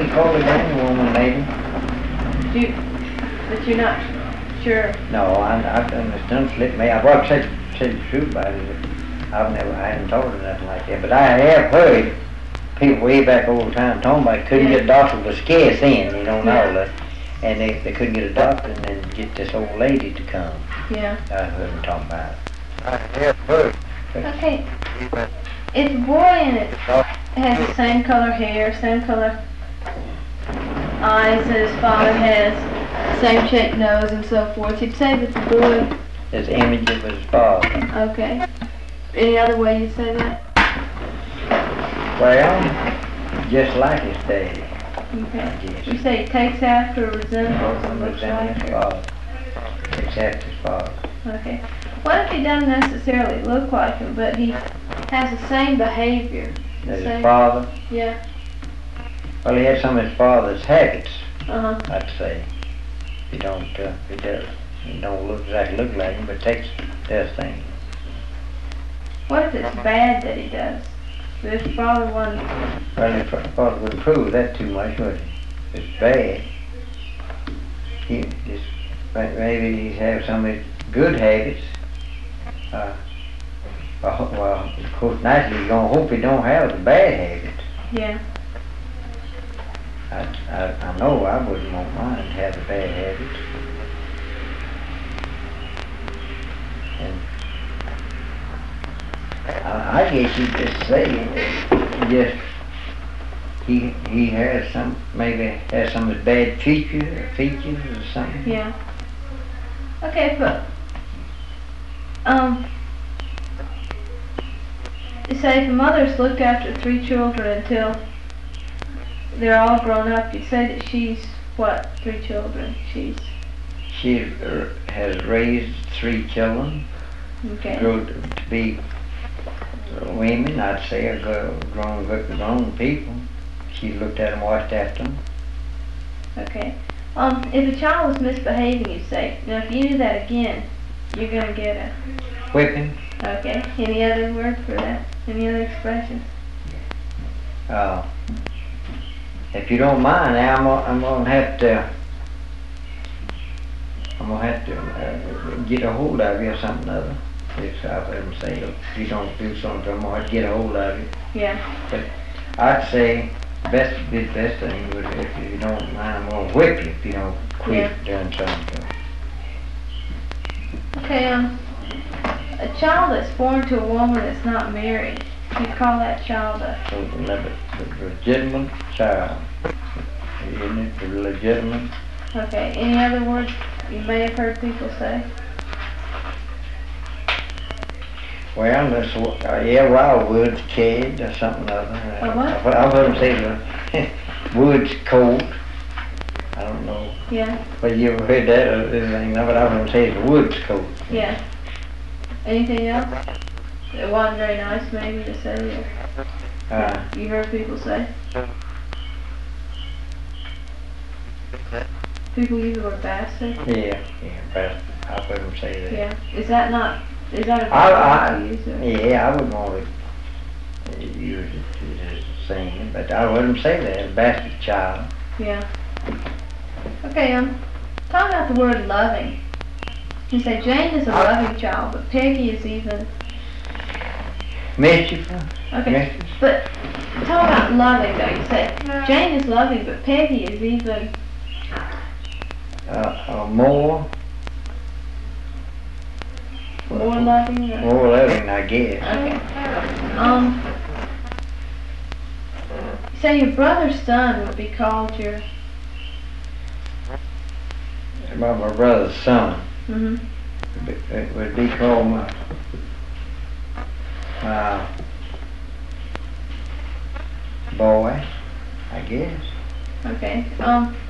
he called it any woman, maybe. But you're not sure. No, I've done this, done slipped me. I've always said the truth about it. I hadn't told her nothing like that. But I have heard people way back old time talking about couldn't get a doctor was scarce in, you know, and all that. And they couldn't get a doctor and then get this old lady to come. Yeah. I heard them talking about it. I have heard. Okay. If a boy in it has the same color hair, same color eyes that his father has, same shaped nose and so forth, you'd say that the boy His image of his father. Okay. Any other way you'd say that? Well, just like his daddy. Okay. You say he takes after, resembles, and looks like his her. father. Takes after his father. Okay. What if he doesn't necessarily look like him, but he has the same behavior? As his father? Yeah. Well, he had some of his father's habits, Uh-huh. I'd say. He don't look exactly look like him, but does things. What if it's bad that he does? If his father wasn't... Well, his father wouldn't prove that too much, would he? It's bad. Maybe he has some of his good habits. Well, of course, naturally, you're going to hope he don't have the bad habits. Yeah. I know I wouldn't want mine to have the bad habits. And I guess you just say, he has maybe has some of his bad features or something. Yeah. Okay, but, say if a mother's looked after 3 children until they're all grown up, you'd say that she's, what, 3 children? She has raised 3 children. Okay. Grew to be women, I'd say, or grown people. She looked at them, watched after them. Okay. If a child was misbehaving, you say, now if you do that again, you're gonna get a... Whipping. Okay. Any other word for that? Any other expression? If you don't mind, now I'm gonna have to get a hold of you or something other. If I've heard them say, if you don't do something, I'm gonna have to get a hold of you. Yeah. But I'd say the best thing would, if you don't mind, I'm gonna whip you if you don't quit doing something. Okay, a child that's born to a woman that's not married, you call that child a... The legitimate child. Isn't it? The legitimate? Okay, any other words you may have heard people say? Well, that's wildwood's kid or something other. A what? I've heard them say the wood's colt. I don't know. Yeah. But you ever heard that or anything? No, but I've heard them say the wood's colt. Yeah. Anything else? It wasn't very nice maybe to say, or you heard people say? People use the word bastard? Yeah, bastard. I've heard them say that. Yeah. Is that a bad word to use? Yeah, I wouldn't want to use it as a saying, but I heard them say that, a bastard child. Yeah. Okay, talk about the word loving. You say Jane is a loving child, but Peggy is even... Mischievous. Okay, mischievous. But talk about loving though. You say Jane is loving, but Peggy is even... More loving? Or? More loving, I guess. Okay. Say your brother's son would be called your... About my brother's son. Mm-hmm. It would be called my boy, I guess. Okay.